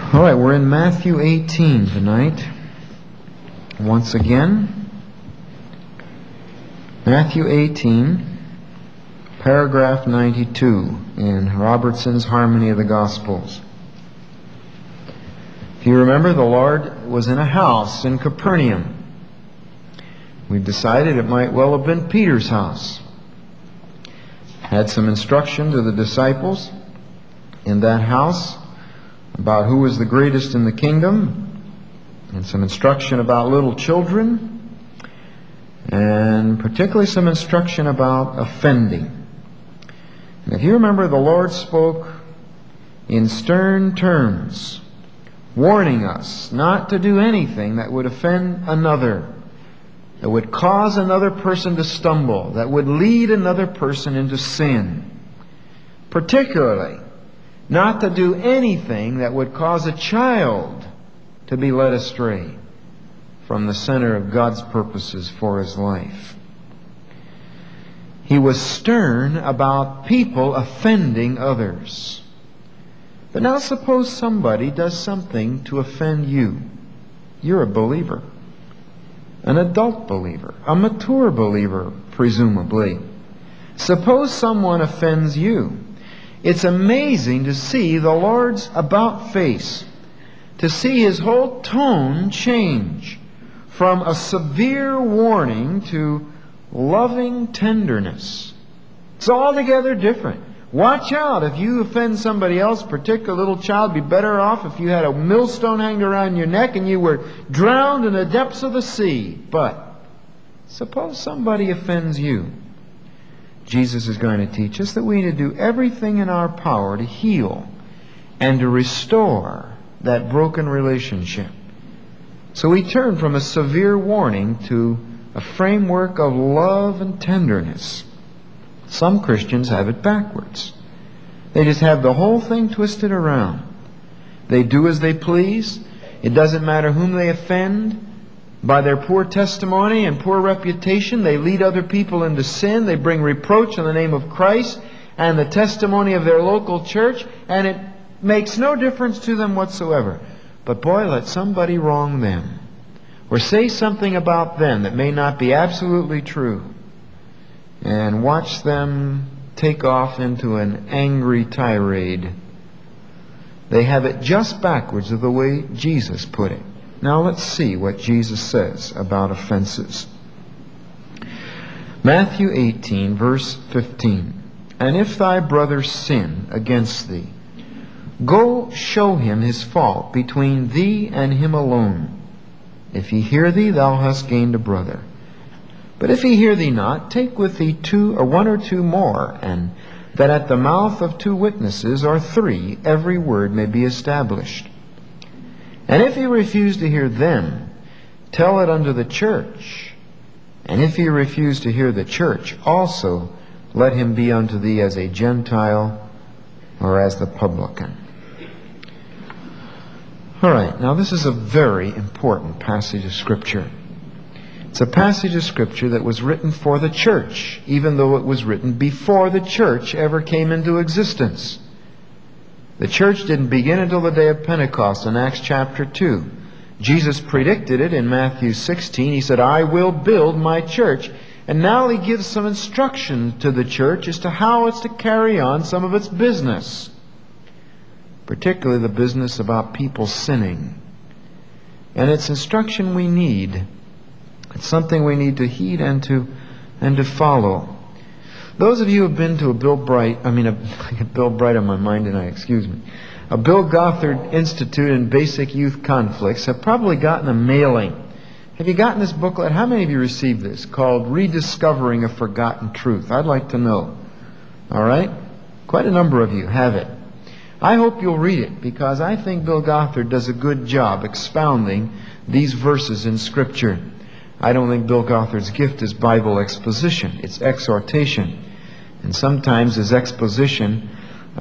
All right, we're in Matthew 18 tonight. Once again, Matthew 18, paragraph 92 in Robertson's Harmony of the Gospels. If you remember, the Lord was in a house in Capernaum. We've decided it might well have been Peter's house. Had some instruction to the disciples in that house about who was the greatest in the kingdom, and some instruction about little children, and particularly some instruction about offending. And if you remember, the Lord spoke in stern terms, warning us not to do anything that would offend another, that would cause another person to stumble, that would lead another person into sin. Particularly, not to do anything that would cause a child to be led astray from the center of God's purposes for his life. He was stern about people offending others. But now suppose somebody does something to offend you. You're a believer, an adult believer, a mature believer, presumably. Suppose someone offends you. It's amazing to see the Lord's about face, to see His whole tone change from a severe warning to loving tenderness. It's altogether different. Watch out if you offend somebody else, particularly a little child. Be better off if you had a millstone hanged around your neck and you were drowned in the depths of the sea. But suppose somebody offends you. Jesus is going to teach us that we need to do everything in our power to heal and to restore that broken relationship. So we turn from a severe warning to a framework of love and tenderness. Some Christians have it backwards. They just have the whole thing twisted around. They do as they please. It doesn't matter whom they offend. By their poor testimony and poor reputation, they lead other people into sin. They bring reproach in the name of Christ and the testimony of their local church, and it makes no difference to them whatsoever. But boy, let somebody wrong them or say something about them that may not be absolutely true, and watch them take off into an angry tirade. They have it just backwards of the way Jesus put it. Now let's see what Jesus says about offenses. Matthew 18, verse 15. And if thy brother sin against thee, go show him his fault between thee and him alone. If he hear thee, thou hast gained a brother. But if he hear thee not, take with thee one or two more, and that at the mouth of two witnesses or three every word may be established. And if he refuse to hear them, tell it unto the church. And if he refuse to hear the church, also let him be unto thee as a Gentile or as the publican. All right, now this is a very important passage of Scripture. It's a passage of Scripture that was written for the church, even though it was written before the church ever came into existence. The church didn't begin until the day of Pentecost in Acts chapter 2. Jesus predicted it in Matthew 16. He said, I will build my church. And now He gives some instruction to the church as to how it's to carry on some of its business, particularly the business about people sinning. And it's instruction we need. It's something we need to heed and to follow. Those of you who have been to a Bill Bright on my mind tonight, excuse me, a Bill Gothard Institute in Basic Youth Conflicts have probably gotten a mailing. Have you gotten this booklet? How many of you received this, called Rediscovering a Forgotten Truth? I'd like to know. All right? Quite a number of you have it. I hope you'll read it, because I think Bill Gothard does a good job expounding these verses in Scripture. I don't think Bill Gothard's gift is Bible exposition. It's exhortation. And sometimes his exposition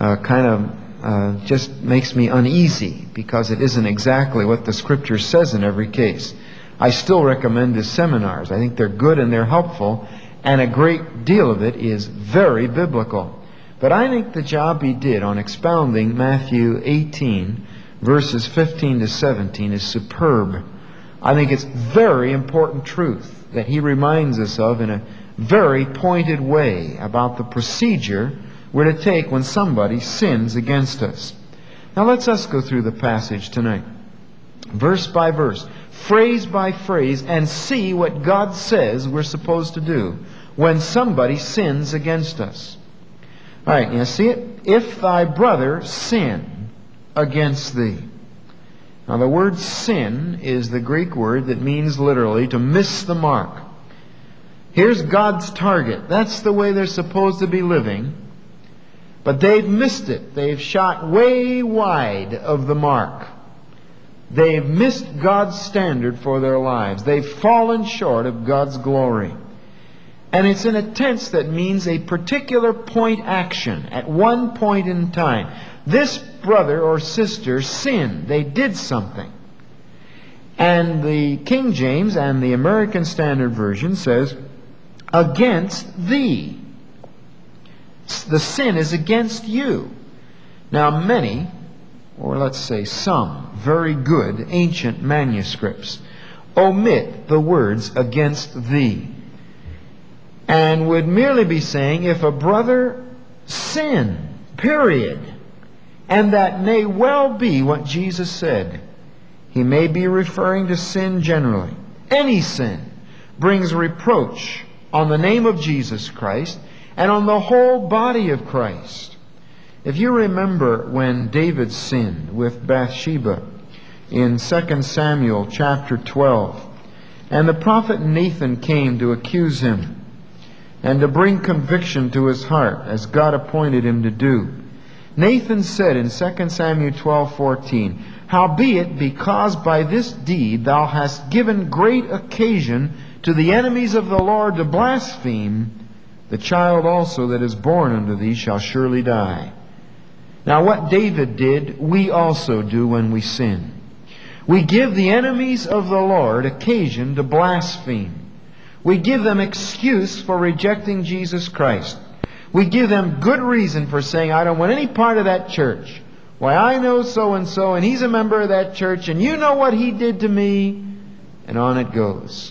just makes me uneasy, because it isn't exactly what the Scripture says in every case. I still recommend his seminars. I think they're good and they're helpful, and a great deal of it is very biblical. But I think the job he did on expounding Matthew 18, verses 15 to 17 is superb. I think it's very important truth that he reminds us of in a very pointed way about the procedure we're to take when somebody sins against us. Now let's us go through the passage tonight, verse by verse, phrase by phrase, and see what God says we're supposed to do when somebody sins against us. All right, you see it? If thy brother sin against thee. Now the word sin is the Greek word that means literally to miss the mark. Here's God's target. That's the way they're supposed to be living. But they've missed it. They've shot way wide of the mark. They've missed God's standard for their lives. They've fallen short of God's glory. And it's in a tense that means a particular point action at one point in time. This brother or sister sinned. They did something. And the King James and the American Standard Version says, against thee. The sin is against you. Now many, or let's say some, very good ancient manuscripts omit the words against thee, and would merely be saying, if a brother sin, period. And that may well be what Jesus said. He may be referring to sin generally. Any sin brings reproach on the name of Jesus Christ and on the whole body of Christ. If you remember when David sinned with Bathsheba in 2 Samuel chapter 12, and the prophet Nathan came to accuse him and to bring conviction to his heart, as God appointed him to do. Nathan said in 2 Samuel 12:14, howbeit, because by this deed thou hast given great occasion to the enemies of the Lord to blaspheme, the child also that is born unto thee shall surely die. Now what David did, we also do when we sin. We give the enemies of the Lord occasion to blaspheme. We give them excuse for rejecting Jesus Christ. We give them good reason for saying, I don't want any part of that church. Why, I know so-and-so, and he's a member of that church, and you know what he did to me. And on it goes.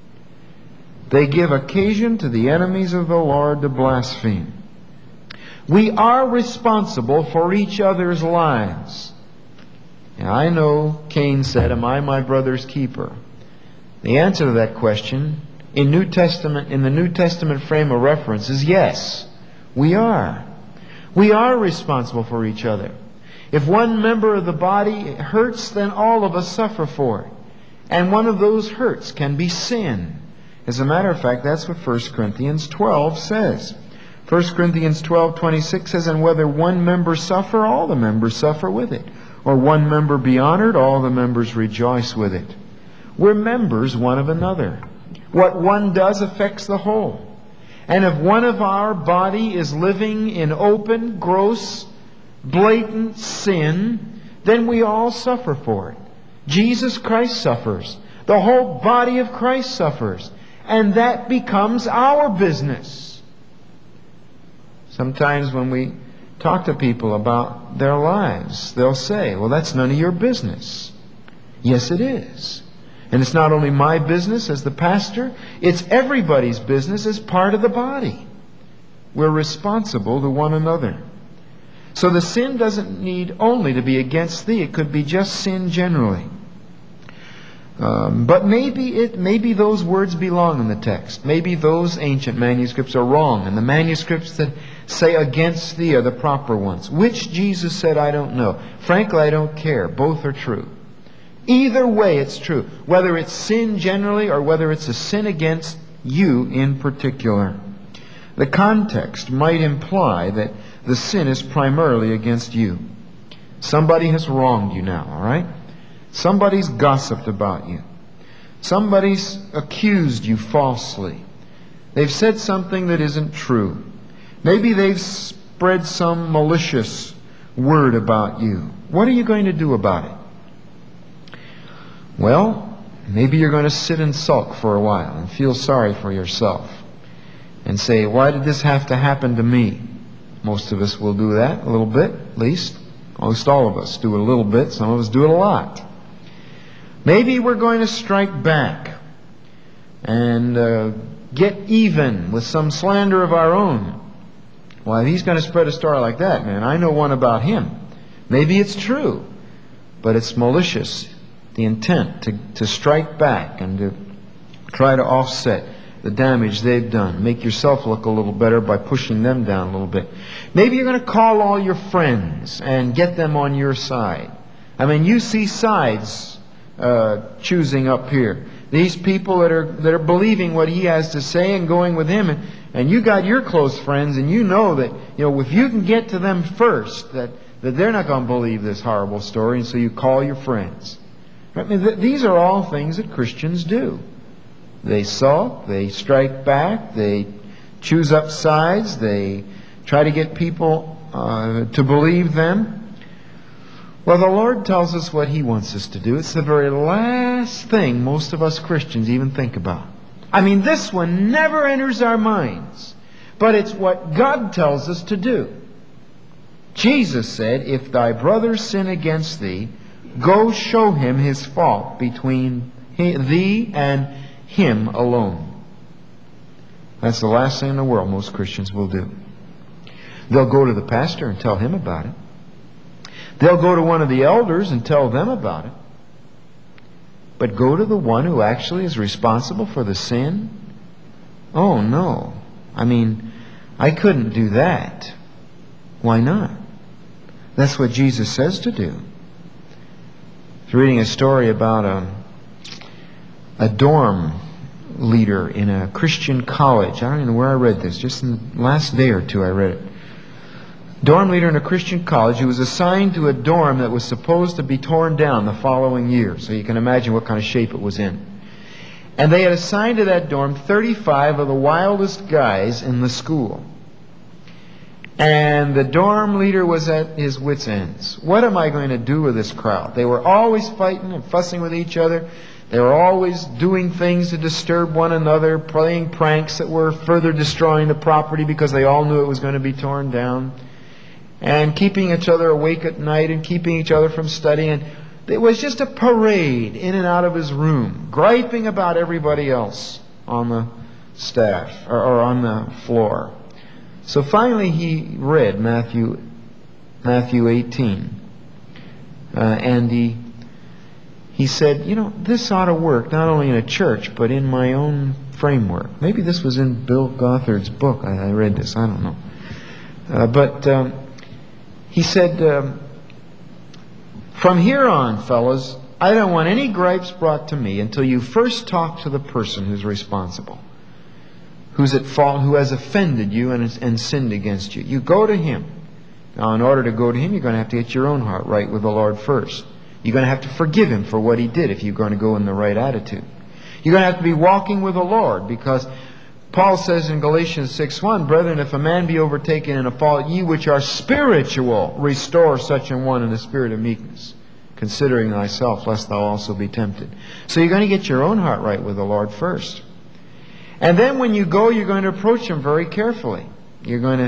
They give occasion to the enemies of the Lord to blaspheme. We are responsible for each other's lives. Now, I know Cain said, am I my brother's keeper? The answer to that question in the New Testament frame of reference is yes, we are. We are responsible for each other. If one member of the body hurts, then all of us suffer for it. And one of those hurts can be sin. As a matter of fact, that's what 1 Corinthians 12 says. 1 Corinthians 12:26 says, and whether one member suffer, all the members suffer with it. Or one member be honored, all the members rejoice with it. We're members one of another. What one does affects the whole. And if one of our body is living in open, gross, blatant sin, then we all suffer for it. Jesus Christ suffers. The whole body of Christ suffers. And that becomes our business. Sometimes when we talk to people about their lives, they'll say, well, that's none of your business. Yes, it is. And it's not only my business as the pastor, it's everybody's business as part of the body. We're responsible to one another. So the sin doesn't need only to be against thee. It could be just sin generally. But maybe those words belong in the text. Maybe those ancient manuscripts are wrong, and the manuscripts that say against thee are the proper ones. Which Jesus said, I don't know. Frankly, I don't care. Both are true. Either way, it's true. Whether it's sin generally or whether it's a sin against you in particular. The context might imply that the sin is primarily against you. Somebody has wronged you now, all right? Somebody's gossiped about you. Somebody's accused you falsely. They've said something that isn't true. Maybe they've spread some malicious word about you. What are you going to do about it? Well, maybe you're going to sit and sulk for a while and feel sorry for yourself and say, why did this have to happen to me? Most of us will do that a little bit, at least. Most all of us do it a little bit. Some of us do it a lot. Maybe we're going to strike back and get even with some slander of our own. Well, if he's going to spread a story like that, man, I know one about him. Maybe it's true, but it's malicious, the intent to strike back and to try to offset the damage they've done. Make yourself look a little better by pushing them down a little bit. Maybe you're going to call all your friends and get them on your side. I mean, you see sides choosing up here. These people that are believing what he has to say and going with him, and you got your close friends, and you know that if you can get to them first, that they're not going to believe this horrible story, and so you call your friends. I mean, these are all things that Christians do. They sulk, they strike back, they choose up sides, they try to get people to believe them. Well, the Lord tells us what He wants us to do. It's the very last thing most of us Christians even think about. I mean, this one never enters our minds, but it's what God tells us to do. Jesus said, "If thy brother sin against thee, go show him his fault between thee and him alone." That's the last thing in the world most Christians will do. They'll go to the pastor and tell him about it. They'll go to one of the elders and tell them about it. But go to the one who actually is responsible for the sin? Oh, no. I mean, I couldn't do that. Why not? That's what Jesus says to do. I was reading a story about a dorm leader in a Christian college. I don't even know where I read this. Just in the last day or two I read it. Dorm leader in a Christian college who was assigned to a dorm that was supposed to be torn down the following year. So you can imagine what kind of shape it was in. And they had assigned to that dorm 35 of the wildest guys in the school. And the dorm leader was at his wits' ends. What am I going to do with this crowd? They were always fighting and fussing with each other. They were always doing things to disturb one another, playing pranks that were further destroying the property because they all knew it was going to be torn down. And keeping each other awake at night and keeping each other from studying. It was just a parade in and out of his room, griping about everybody else on the staff or on the floor. So finally he read Matthew 18. And he said, this ought to work not only in a church, but in my own framework. Maybe this was in Bill Gothard's book. I read this. I don't know. He said, from here on, fellas, I don't want any gripes brought to me until you first talk to the person who's responsible, who's at fault, who has offended you and sinned against you. You go to him. Now, in order to go to him, you're going to have to get your own heart right with the Lord first. You're going to have to forgive him for what he did if you're going to go in the right attitude. You're going to have to be walking with the Lord, because Paul says in Galatians 6:1, "Brethren, if a man be overtaken in a fault, ye which are spiritual, restore such an one in the spirit of meekness, considering thyself, lest thou also be tempted." So you're going to get your own heart right with the Lord first. And then when you go, you're going to approach him very carefully. You're going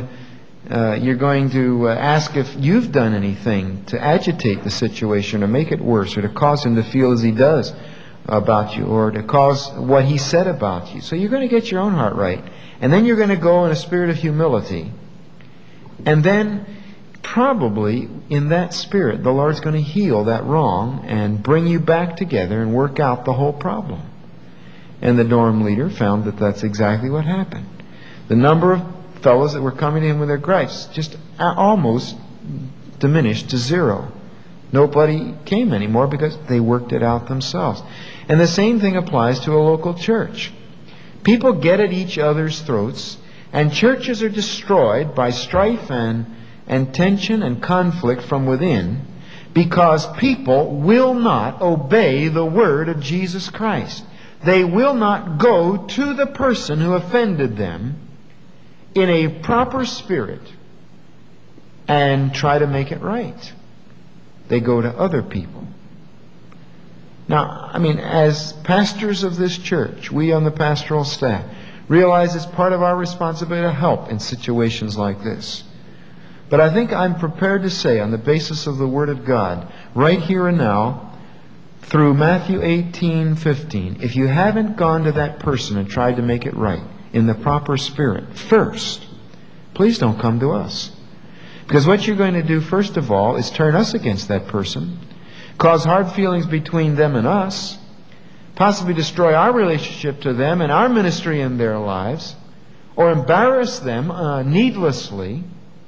to ask if you've done anything to agitate the situation or make it worse, or to cause him to feel as he does about you, or to cause what he said about you. So you're going to get your own heart right. And then you're going to go in a spirit of humility. And then probably in that spirit, the Lord's going to heal that wrong and bring you back together and work out the whole problem. And the dorm leader found that that's exactly what happened. The number of fellows that were coming in with their gripes just almost diminished to zero. Nobody came anymore because they worked it out themselves. And the same thing applies to a local church. People get at each other's throats, and churches are destroyed by strife and tension and conflict from within, because people will not obey the word of Jesus Christ. They will not go to the person who offended them in a proper spirit and try to make it right. They go to other people. Now, as pastors of this church, we on the pastoral staff realize it's part of our responsibility to help in situations like this. But I think I'm prepared to say, on the basis of the Word of God, right here and now, through Matthew 18:15, if you haven't gone to that person and tried to make it right in the proper spirit first, please don't come to us. Because what you're going to do, first of all, is turn us against that person, cause hard feelings between them and us, possibly destroy our relationship to them and our ministry in their lives, or embarrass them needlessly,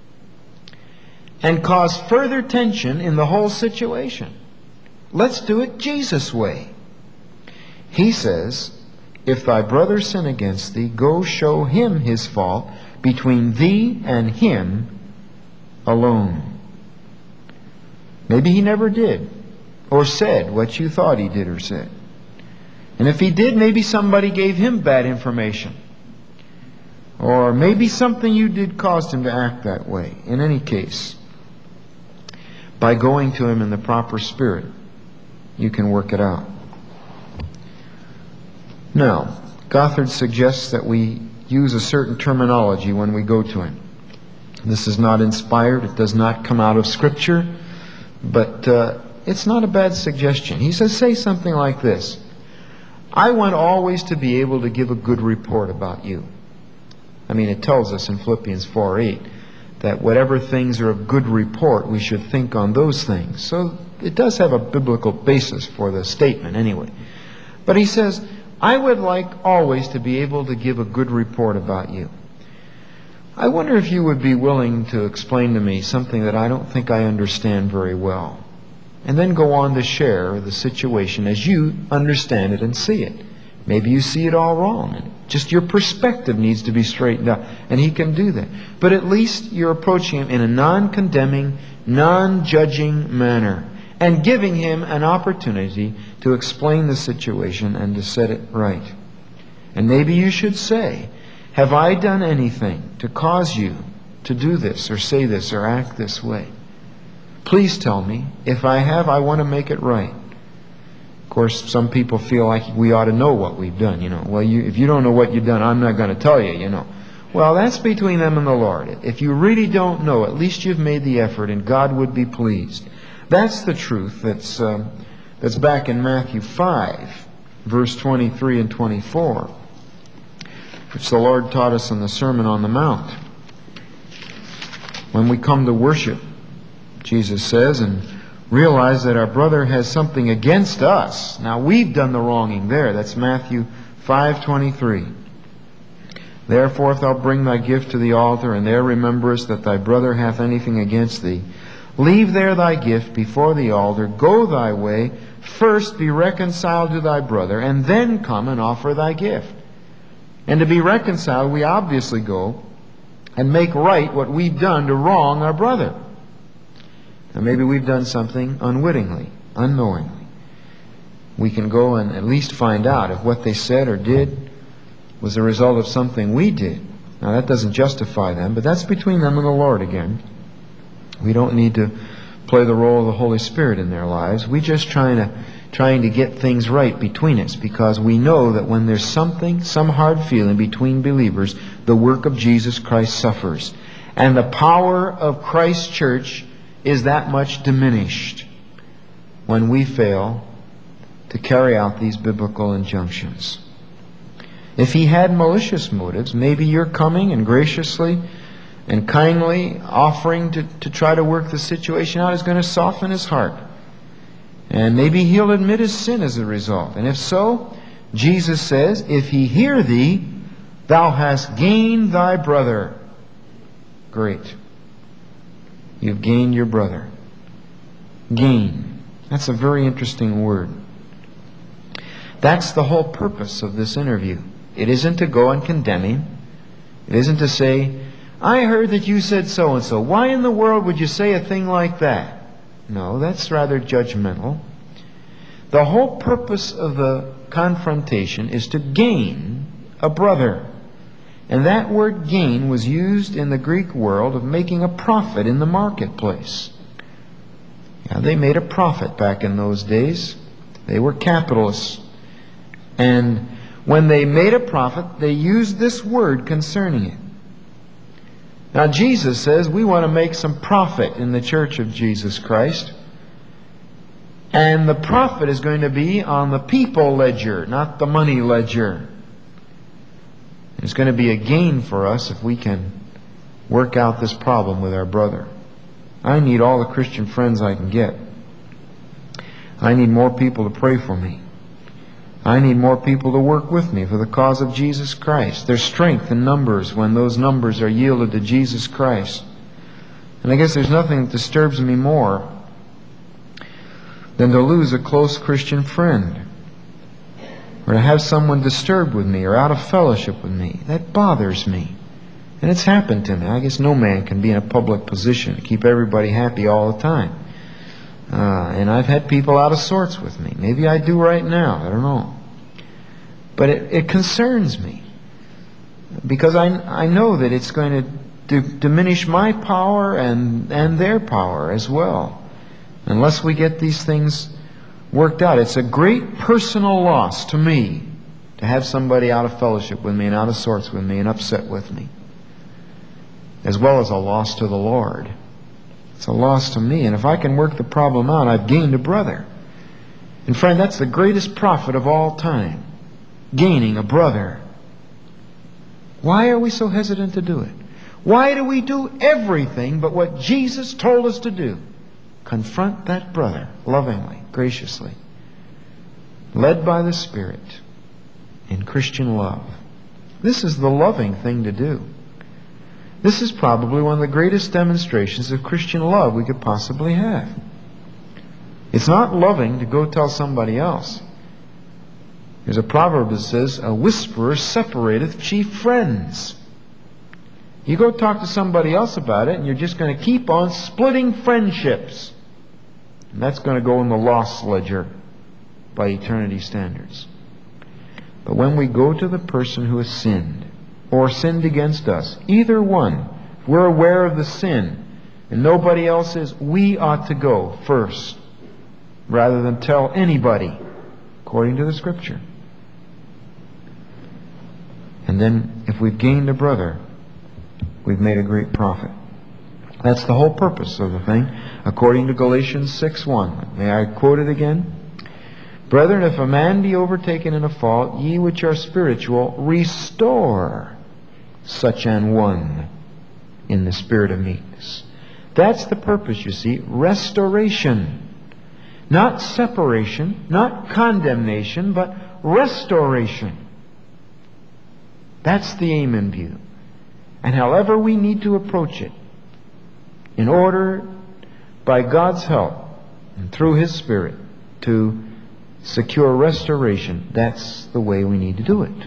and cause further tension in the whole situation. Let's do it Jesus' way. He says, if thy brother sin against thee, go show him his fault between thee and him alone. Maybe he never did or said what you thought he did or said. And if he did, maybe somebody gave him bad information. Or maybe something you did caused him to act that way. In any case, by going to him in the proper spirit, you can work it out. Now, Gothard suggests that we use a certain terminology when we go to him. This is not inspired. It does not come out of Scripture. But it's not a bad suggestion. He says, say something like this: I want always to be able to give a good report about you. I mean, it tells us in Philippians 4:8 that whatever things are of good report, we should think on those things. So it does have a biblical basis for the statement anyway. But he says, I would like always to be able to give a good report about you. I wonder if you would be willing to explain to me something that I don't think I understand very well, and then go on to share the situation as you understand it and see it. Maybe you see it all wrong, and just your perspective needs to be straightened out, and he can do that. But at least you're approaching him in a non-condemning, non-judging manner, and giving him an opportunity to explain the situation and to set it right. And maybe you should say, have I done anything to cause you to do this or say this or act this way? Please tell me. If I have, I want to make it right. Of course, some people feel like we ought to know what we've done. Well, if you don't know what you've done, I'm not going to tell you, Well, that's between them and the Lord. If you really don't know, at least you've made the effort, and God would be pleased. That's the truth that's back in Matthew 5, verse 23 and 24, which the Lord taught us in the Sermon on the Mount. When we come to worship, Jesus says, and realize that our brother has something against us. Now, we've done the wronging there. That's Matthew 5:23. Therefore, if thou bring thy gift to the altar, and there rememberest that thy brother hath anything against thee, leave there thy gift before the altar, go thy way, first be reconciled to thy brother, and then come and offer thy gift. And to be reconciled, we obviously go and make right what we've done to wrong our brother. Now, maybe we've done something unwittingly, unknowingly. We can go and at least find out if what they said or did was a result of something we did. Now, that doesn't justify them, but that's between them and the Lord again. We don't need to play the role of the Holy Spirit in their lives. We're just trying to get things right between us, because we know that when there's some hard feeling between believers, the work of Jesus Christ suffers. And the power of Christ's church is that much diminished when we fail to carry out these biblical injunctions. If he had malicious motives, maybe you're coming and graciously and kindly offering to try to work the situation out is going to soften his heart. And maybe he'll admit his sin as a result. And if so, Jesus says, if he hear thee, thou hast gained thy brother. Great. You've gained your brother. Gain. That's a very interesting word. That's the whole purpose of this interview. It isn't to go and condemn him. It isn't to say, I heard that you said so-and-so. Why in the world would you say a thing like that? No, that's rather judgmental. The whole purpose of the confrontation is to gain a brother. And that word gain was used in the Greek world of making a profit in the marketplace. Yeah, they made a profit back in those days. They were capitalists. And when they made a profit, they used this word concerning it. Now Jesus says we want to make some profit in the Church of Jesus Christ. And the profit is going to be on the people ledger, not the money ledger. It's going to be a gain for us if we can work out this problem with our brother. I need all the Christian friends I can get. I need more people to pray for me. I need more people to work with me for the cause of Jesus Christ. There's strength in numbers when those numbers are yielded to Jesus Christ. And I guess there's nothing that disturbs me more than to lose a close Christian friend, or to have someone disturbed with me or out of fellowship with me. That bothers me. And it's happened to me. I guess no man can be in a public position to keep everybody happy all the time. And I've had people out of sorts with me. Maybe I do right now. I don't know. But it concerns me. Because I know that it's going to diminish my power and their power as well. Unless we get these things worked out. It's a great personal loss to me to have somebody out of fellowship with me and out of sorts with me and upset with me. As well as a loss to the Lord. It's a loss to me. And if I can work the problem out, I've gained a brother. And friend, that's the greatest profit of all time. Gaining a brother. Why are we so hesitant to do it? Why do we do everything but what Jesus told us to do? Confront that brother lovingly, graciously, led by the Spirit in Christian love. This is the loving thing to do. This is probably one of the greatest demonstrations of Christian love we could possibly have. It's not loving to go tell somebody else. There's a proverb that says, "A whisperer separateth chief friends." You go talk to somebody else about it, and you're just going to keep on splitting friendships. And that's going to go in the loss ledger by eternity standards. But when we go to the person who has sinned, or sinned against us, either one, if we're aware of the sin, and nobody else is, we ought to go first, rather than tell anybody, according to the Scripture. And then, if we've gained a brother, we've made a great profit. That's the whole purpose of the thing, according to Galatians 6:1. May I quote it again? "Brethren, if a man be overtaken in a fault, ye which are spiritual, restore such an one in the spirit of meekness." That's the purpose, you see. Restoration. Not separation, not condemnation, but restoration. That's the aim in view. And however we need to approach it, in order, by God's help, and through His Spirit, to secure restoration, that's the way we need to do it.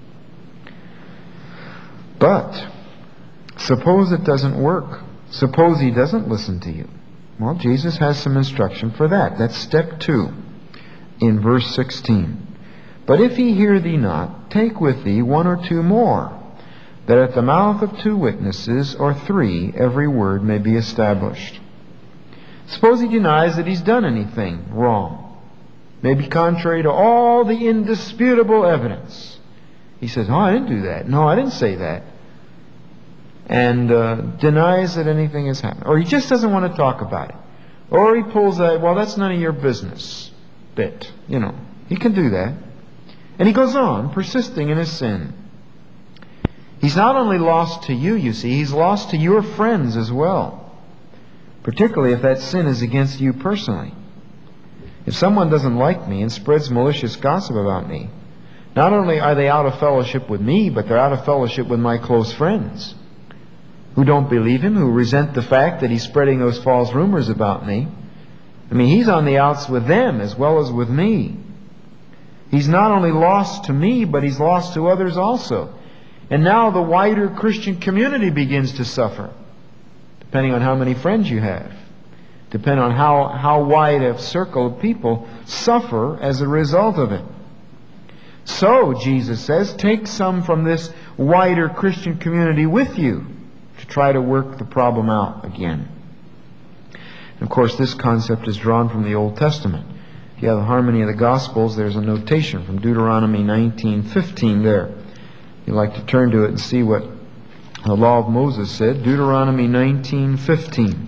But, suppose it doesn't work. Suppose he doesn't listen to you. Well, Jesus has some instruction for that. That's step 2 in verse 16. "But if he hear thee not, take with thee 1 or 2 more, that at the mouth of 2 witnesses or 3 every word may be established." Suppose he denies that he's done anything wrong, maybe contrary to all the indisputable evidence. He says, "Oh, I didn't do that. No, I didn't say that." And denies that anything has happened. Or he just doesn't want to talk about it. Or he pulls that, "Well, that's none of your business" bit. He can do that. And he goes on, persisting in his sin. He's not only lost to you, you see, he's lost to your friends as well. Particularly if that sin is against you personally. If someone doesn't like me and spreads malicious gossip about me, not only are they out of fellowship with me, but they're out of fellowship with my close friends, who don't believe him, who resent the fact that he's spreading those false rumors about me. I mean, he's on the outs with them as well as with me. He's not only lost to me, but he's lost to others also. And now the wider Christian community begins to suffer, depending on how many friends you have. Depending on how wide a circle of people suffer as a result of it. So, Jesus says, take some from this wider Christian community with you to try to work the problem out again. And of course, this concept is drawn from the Old Testament. If you have the Harmony of the Gospels, there's a notation from Deuteronomy 19:15 there. You'd like to turn to it and see what The law of Moses said, Deuteronomy 19:15.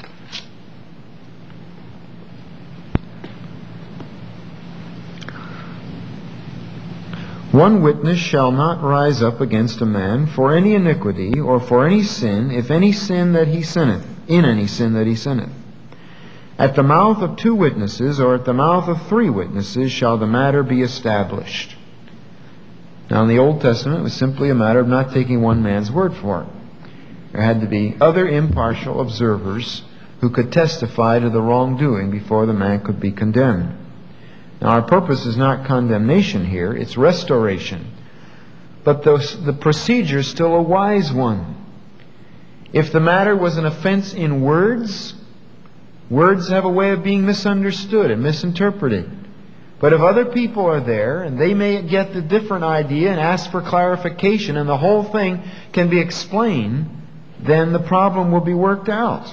One witness shall not rise up against a man for any iniquity or for any sin, if any sin that he sinneth, in any sin that he sinneth. At the mouth of 2 witnesses, or at the mouth of 3 witnesses, shall the matter be established. Now in the Old Testament, it was simply a matter of not taking one man's word for it. There had to be other impartial observers who could testify to the wrongdoing before the man could be condemned. Now our purpose is not condemnation here, it's restoration. But the procedure is still a wise one. If the matter was an offense in words, words have a way of being misunderstood and misinterpreted. But if other people are there and they may get the different idea and ask for clarification and the whole thing can be explained, then the problem will be worked out.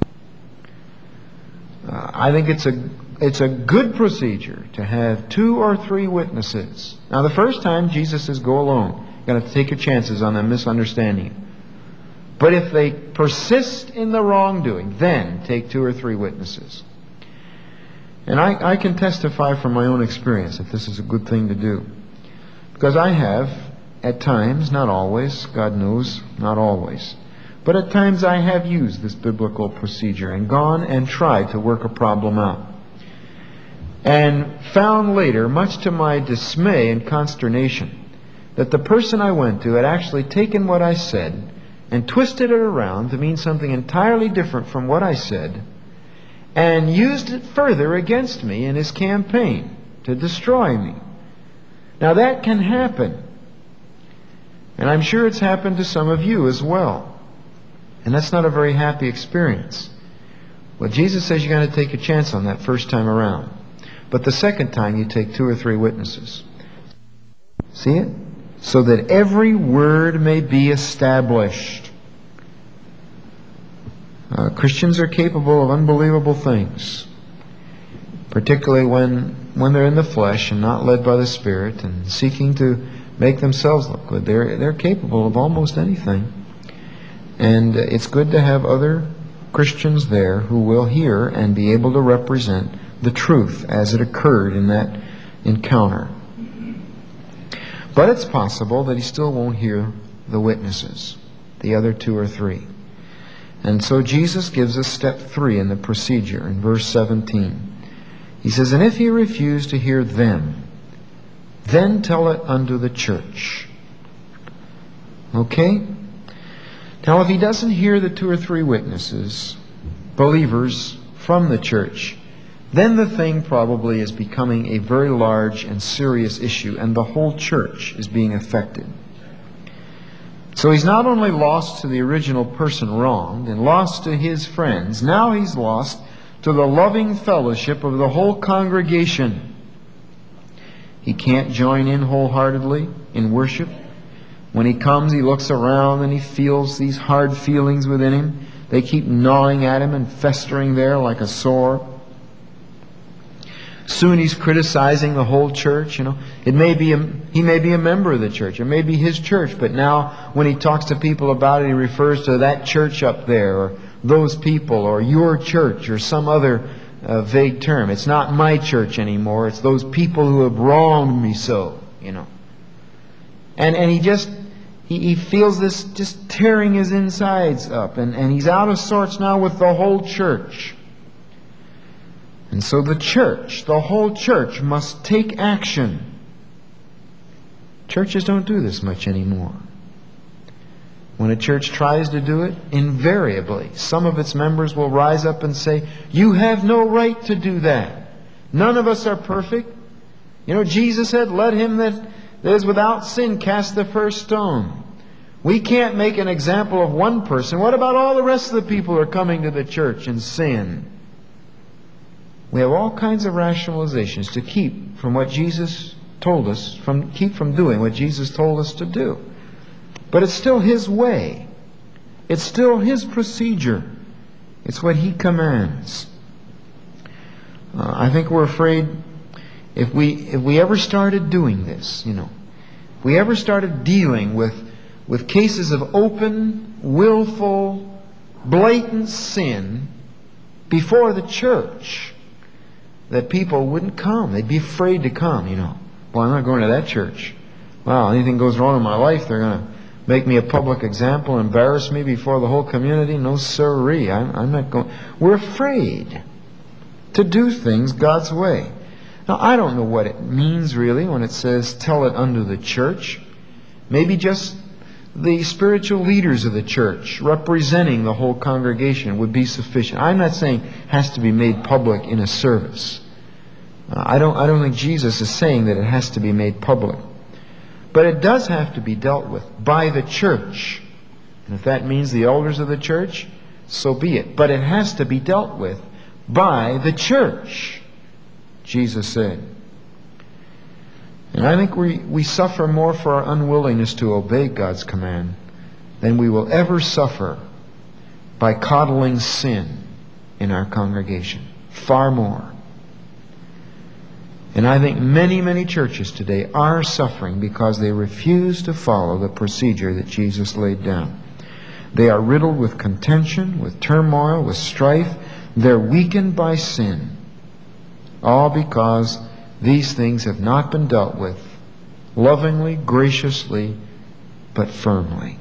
I think it's a good procedure to have 2 or 3 witnesses. Now the first time Jesus says go alone. You've got to take your chances on them misunderstanding it. But if they persist in the wrongdoing, then take 2 or 3 witnesses. And I can testify from my own experience that this is a good thing to do. Because I have, at times, not always, God knows, not always, but at times I have used this biblical procedure and gone and tried to work a problem out. And found later, much to my dismay and consternation, that the person I went to had actually taken what I said and twisted it around to mean something entirely different from what I said, and used it further against me in his campaign to destroy me. Now that can happen. And I'm sure it's happened to some of you as well. And that's not a very happy experience. Well, Jesus says you got to take a chance on that first time around. But the second time you take 2 or 3 witnesses. See it? So that every word may be established. Christians are capable of unbelievable things, particularly when they're in the flesh and not led by the Spirit and seeking to make themselves look good. They're capable of almost anything. And it's good to have other Christians there who will hear and be able to represent the truth as it occurred in that encounter. But it's possible that he still won't hear the witnesses, the other 2 or 3. And so Jesus gives us step 3 in the procedure in verse 17. He says, and if he refuse to hear them, then tell it unto the church. Okay? Now if he doesn't hear the 2 or 3 witnesses, believers from the church, then the thing probably is becoming a very large and serious issue, and the whole church is being affected. So he's not only lost to the original person wronged and lost to his friends, now he's lost to the loving fellowship of the whole congregation. He can't join in wholeheartedly in worship. When he comes, he looks around and he feels these hard feelings within him. They keep gnawing at him and festering there like a sore. Soon he's criticizing the whole church. He may be a member of the church. It may be his church. But now when he talks to people about it, he refers to that church up there, or those people, or your church, or some other vague term. It's not my church anymore. It's those people who have wronged me so, And he feels this just tearing his insides up. And he's out of sorts now with the whole church. And so the church, the whole church, must take action. Churches don't do this much anymore. When a church tries to do it, invariably, some of its members will rise up and say, you have no right to do that. None of us are perfect. Jesus said, let him that is without sin cast the first stone. We can't make an example of one person. What about all the rest of the people who are coming to the church and sin? We have all kinds of rationalizations to keep from what Jesus told us, keep from doing what Jesus told us to do. But it's still His way. It's still His procedure. It's what He commands. I think we're afraid if we ever started doing this, if we ever started dealing with with cases of open, willful, blatant sin before the church, that people wouldn't come. They'd be afraid to come, Well, I'm not going to that church. Wow, anything goes wrong in my life, they're going to make me a public example, embarrass me before the whole community. No sirree, I'm not going. We're afraid to do things God's way. Now, I don't know what it means really when it says, tell it unto the church. Maybe just the spiritual leaders of the church representing the whole congregation would be sufficient. I'm not saying it has to be made public in a service. I don't think Jesus is saying that it has to be made public. But it does have to be dealt with by the church. And if that means the elders of the church, so be it. But it has to be dealt with by the church, Jesus said. And I think we suffer more for our unwillingness to obey God's command than we will ever suffer by coddling sin in our congregation. Far more. And I think many, many churches today are suffering because they refuse to follow the procedure that Jesus laid down. They are riddled with contention, with turmoil, with strife. They're weakened by sin. All because these things have not been dealt with lovingly, graciously, but firmly.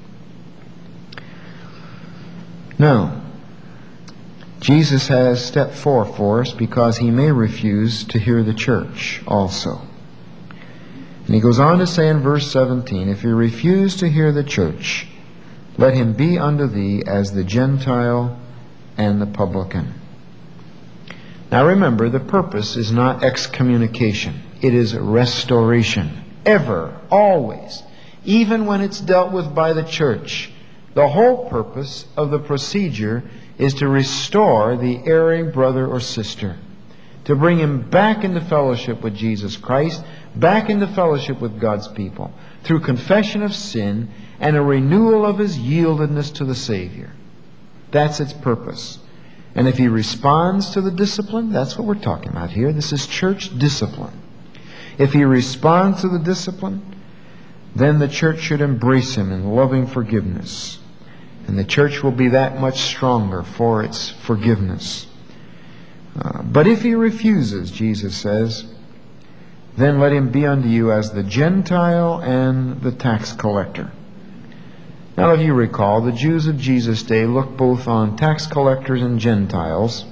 Now, Jesus has step 4 for us because He may refuse to hear the church also. And He goes on to say in verse 17, if you refuse to hear the church, let him be unto thee as the Gentile and the publican. Now remember, the purpose is not excommunication. It is restoration. Ever, always. Even when it's dealt with by the church. The whole purpose of the procedure is to restore the erring brother or sister. To bring him back into fellowship with Jesus Christ, back into fellowship with God's people, through confession of sin and a renewal of his yieldedness to the Savior. That's its purpose. And if he responds to the discipline, that's what we're talking about here. This is church discipline. If he responds to the discipline, then the church should embrace him in loving forgiveness. And the church will be that much stronger for its forgiveness. But if he refuses, Jesus says, then let him be unto you as the Gentile and the tax collector. Now, if you recall, the Jews of Jesus' day looked both on tax collectors and Gentiles,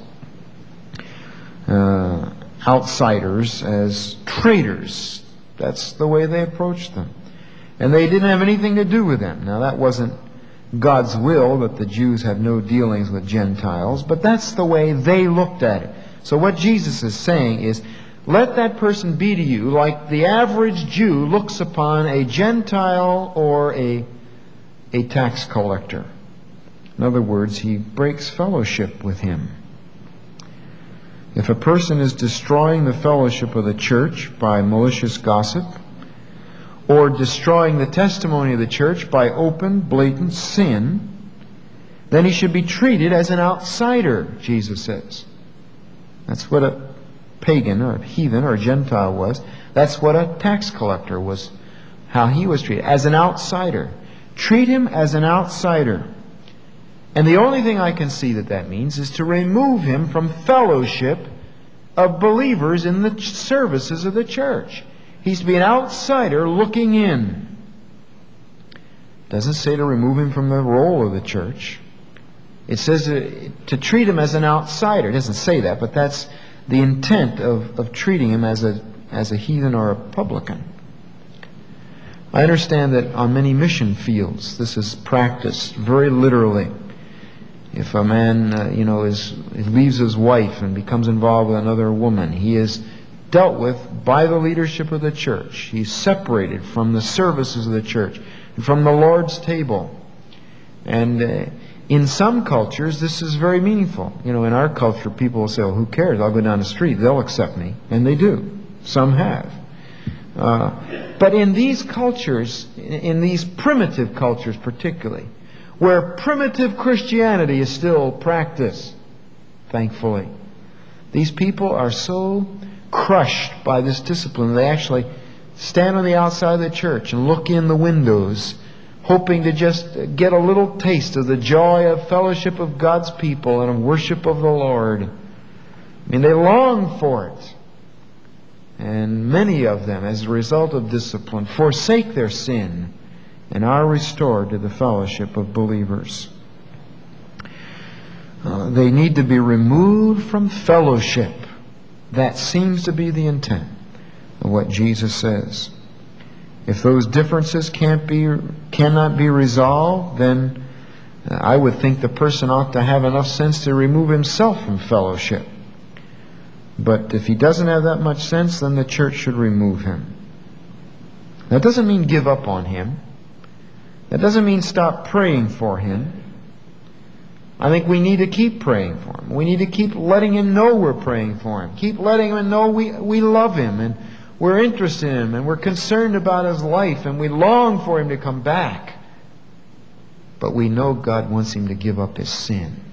outsiders, as traitors. That's the way they approached them. And they didn't have anything to do with them. Now, that wasn't God's will that the Jews have no dealings with Gentiles, but that's the way they looked at it. So what Jesus is saying is, let that person be to you like the average Jew looks upon a Gentile or a tax collector. In other words, he breaks fellowship with him. If a person is destroying the fellowship of the church by malicious gossip, or destroying the testimony of the church by open, blatant sin, then he should be treated as an outsider, Jesus says. That's what a pagan or a heathen or a Gentile was. That's what a tax collector was, how he was treated, as an outsider. Treat him as an outsider. And the only thing I can see that means is to remove him from fellowship of believers in the services of the church. He's to be an outsider looking in. It doesn't say to remove him from the role of the church. It says to treat him as an outsider. It doesn't say that, but that's the intent of treating him as a heathen or a publican. I understand that on many mission fields this is practiced very literally. If a man leaves his wife and becomes involved with another woman, he is dealt with by the leadership of the church. He's separated from the services of the church and from the Lord's table. And in some cultures this is very meaningful. In our culture people will say, well, who cares? I'll go down the street. They'll accept me. And they do. Some have. But in these cultures, in these primitive cultures particularly, where primitive Christianity is still practiced, thankfully, these people are so crushed by this discipline they actually stand on the outside of the church and look in the windows hoping to just get a little taste of the joy of fellowship of God's people and of worship of the Lord. I mean, they long for it. And many of them, as a result of discipline, forsake their sin and are restored to the fellowship of believers. They need to be removed from fellowship. That seems to be the intent of what Jesus says. If those differences cannot be resolved, then I would think the person ought to have enough sense to remove himself from fellowship. But if he doesn't have that much sense, then the church should remove him. That doesn't mean give up on him. That doesn't mean stop praying for him. I think we need to keep praying for him. We need to keep letting him know we're praying for him. Keep letting him know we love him and we're interested in him and we're concerned about his life and we long for him to come back. But we know God wants him to give up his sin.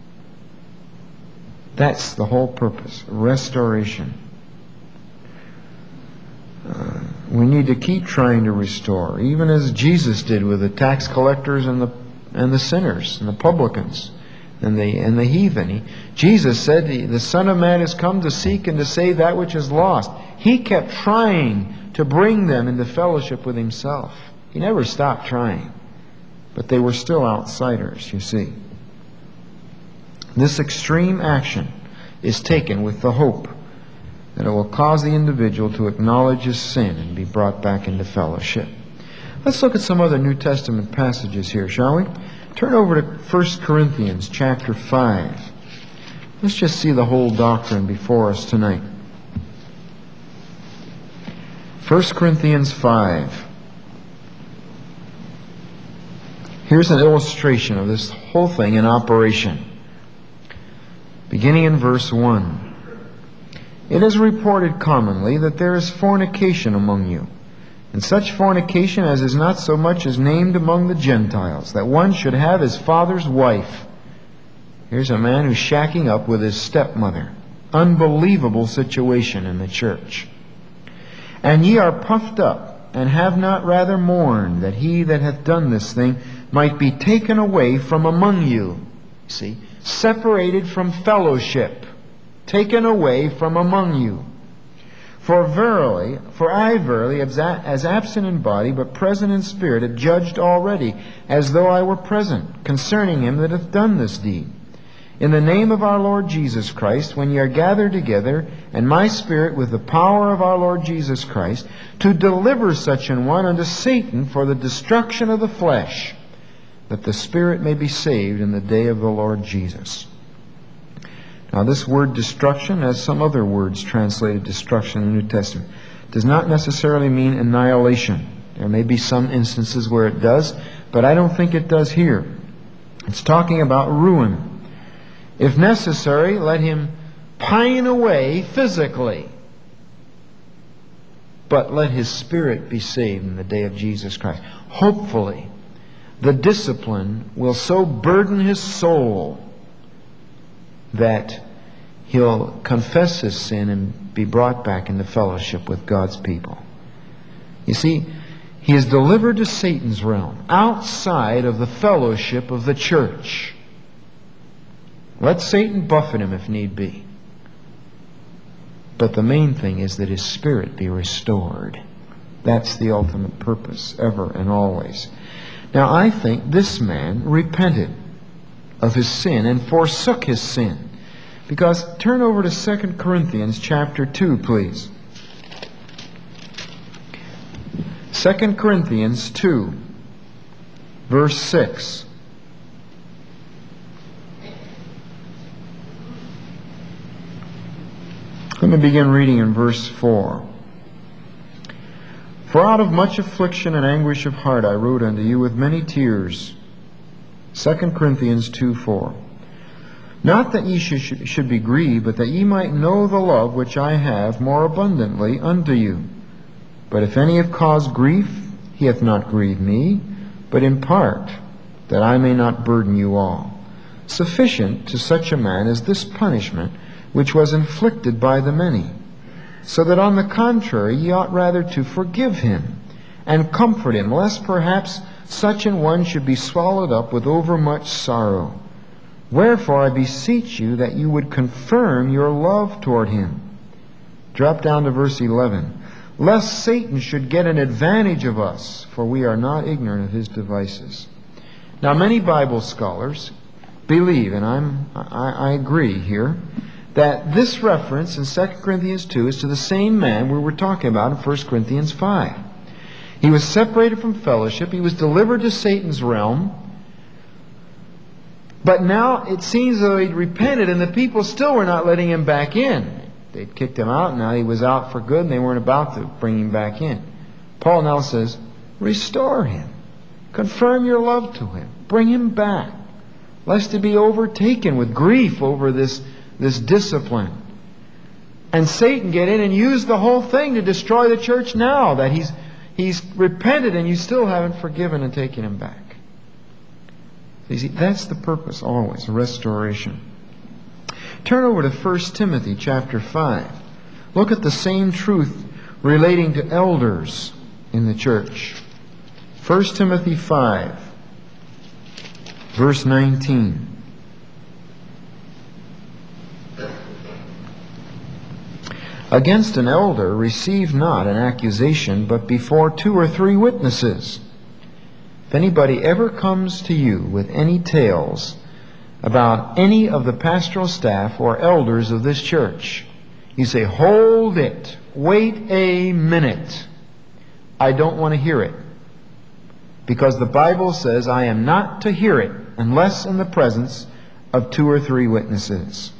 That's the whole purpose. Restoration. We need to keep trying to restore, even as Jesus did with the tax collectors and the sinners and the publicans and the heathen. Jesus said, "The Son of Man has come to seek and to save that which is lost." He kept trying to bring them into fellowship with himself. He never stopped trying. But they were still outsiders, you see. This extreme action is taken with the hope that it will cause the individual to acknowledge his sin and be brought back into fellowship. Let's look at some other New Testament passages here, shall we? Turn over to 1 Corinthians chapter 5. Let's just see the whole doctrine before us tonight. 1 Corinthians 5. Here's an illustration of this whole thing in operation. Beginning in verse 1. It is reported commonly that there is fornication among you, and such fornication as is not so much as named among the Gentiles, that one should have his father's wife. Here's a man who's shacking up with his stepmother. Unbelievable situation in the church. And ye are puffed up, and have not rather mourned, that he that hath done this thing might be taken away from among you. See? Separated from fellowship. Taken away from among you. For I verily, as absent in body, but present in spirit, have judged already, as though I were present, concerning him that hath done this deed. In the name of our Lord Jesus Christ, when ye are gathered together, and my spirit with the power of our Lord Jesus Christ, to deliver such an one unto Satan for the destruction of the flesh, that the spirit may be saved in the day of the Lord Jesus. Now this word destruction, as some other words translated destruction in the New Testament, does not necessarily mean annihilation. There may be some instances where it does, but I don't think it does here. It's talking about ruin. If necessary, let him pine away physically, but let his spirit be saved in the day of Jesus Christ. Hopefully, the discipline will so burden his soul that he'll confess his sin and be brought back into fellowship with God's people. You see, he is delivered to Satan's realm, outside of the fellowship of the church. Let Satan buffet him if need be. But the main thing is that his spirit be restored. That's the ultimate purpose, ever and always. Now, I think this man repented of his sin and forsook his sin. Because, turn over to 2 Corinthians chapter 2, please. 2 Corinthians 2, verse 6. Let me begin reading in verse 4. For out of much affliction and anguish of heart I wrote unto you with many tears. 2 Corinthians 2:4. Not that ye should be grieved, but that ye might know the love which I have more abundantly unto you. But if any have caused grief, he hath not grieved me, but in part, that I may not burden you all. Sufficient to such a man is this punishment which was inflicted by the many, so that on the contrary ye ought rather to forgive him, and comfort him, lest perhaps such an one should be swallowed up with overmuch sorrow. Wherefore I beseech you that you would confirm your love toward him. Drop down to verse 11. Lest Satan should get an advantage of us, for we are not ignorant of his devices. Now many Bible scholars believe, and I agree here, that this reference in 2 Corinthians 2 is to the same man we were talking about in 1 Corinthians 5. He was separated from fellowship. He was delivered to Satan's realm. But now it seems though he'd repented and the people still were not letting him back in. They'd kicked him out, and now he was out for good and they weren't about to bring him back in. Paul now says, restore him. Confirm your love to him. Bring him back. Lest he be overtaken with grief over this discipline. And Satan get in and use the whole thing to destroy the church now that he's repented and you still haven't forgiven and taken him back. You see, that's the purpose always, restoration. Turn over to 1 Timothy chapter 5. Look at the same truth relating to elders in the church. 1 Timothy 5, verse 19. Against an elder receive not an accusation, but before 2 or 3 witnesses. If anybody ever comes to you with any tales about any of the pastoral staff or elders of this church, you say, hold it, wait a minute. I don't want to hear it. Because the Bible says I am not to hear it unless in the presence of 2 or 3 witnesses.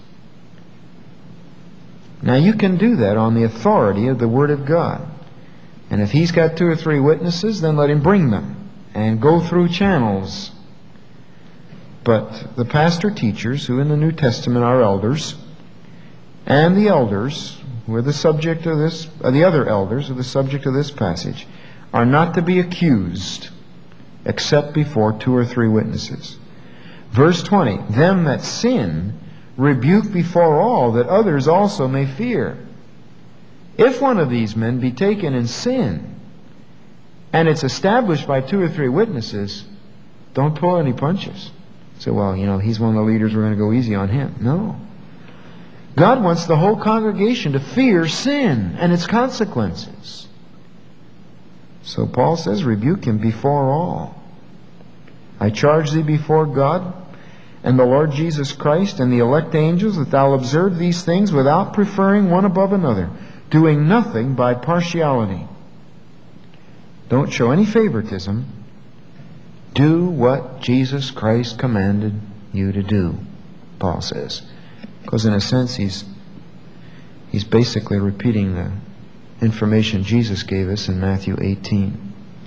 Now you can do that on the authority of the Word of God. And if he's got 2 or 3 witnesses, then let him bring them and go through channels. But the pastor teachers, who in the New Testament are elders, and the elders, who are the subject of this, the other elders, are the subject of this passage, are not to be accused except before 2 or 3 witnesses. Verse 20, them that sin rebuke before all, that others also may fear. If one of these men be taken in sin, and it's established by 2 or 3 witnesses, don't pull any punches. Say, well, he's one of the leaders, we're going to go easy on him. No. God wants the whole congregation to fear sin and its consequences. So Paul says, rebuke him before all. I charge thee before God and the Lord Jesus Christ and the elect angels that thou observe these things without preferring one above another, doing nothing by partiality. Don't show any favoritism. Do what Jesus Christ commanded you to do, Paul says. Because in a sense he's basically repeating the information Jesus gave us in Matthew 18.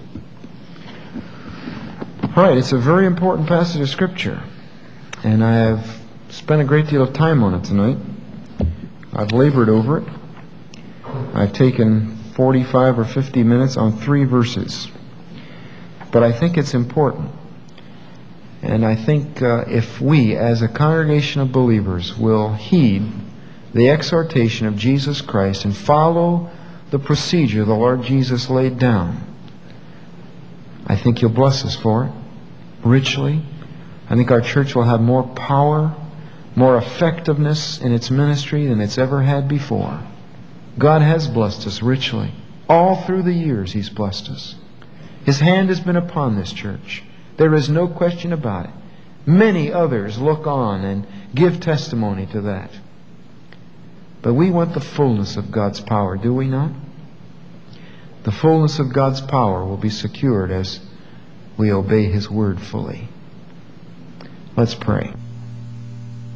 All right, it's a very important passage of Scripture. And I have spent a great deal of time on it tonight. I've labored over it. I've taken 45 or 50 minutes on 3 verses. But I think it's important. And I think if we, as a congregation of believers, will heed the exhortation of Jesus Christ and follow the procedure the Lord Jesus laid down, I think He'll bless us for it richly. I think our church will have more power, more effectiveness in its ministry than it's ever had before. God has blessed us richly. All through the years He's blessed us. His hand has been upon this church. There is no question about it. Many others look on and give testimony to that. But we want the fullness of God's power, do we not? The fullness of God's power will be secured as we obey His word fully. Let's pray.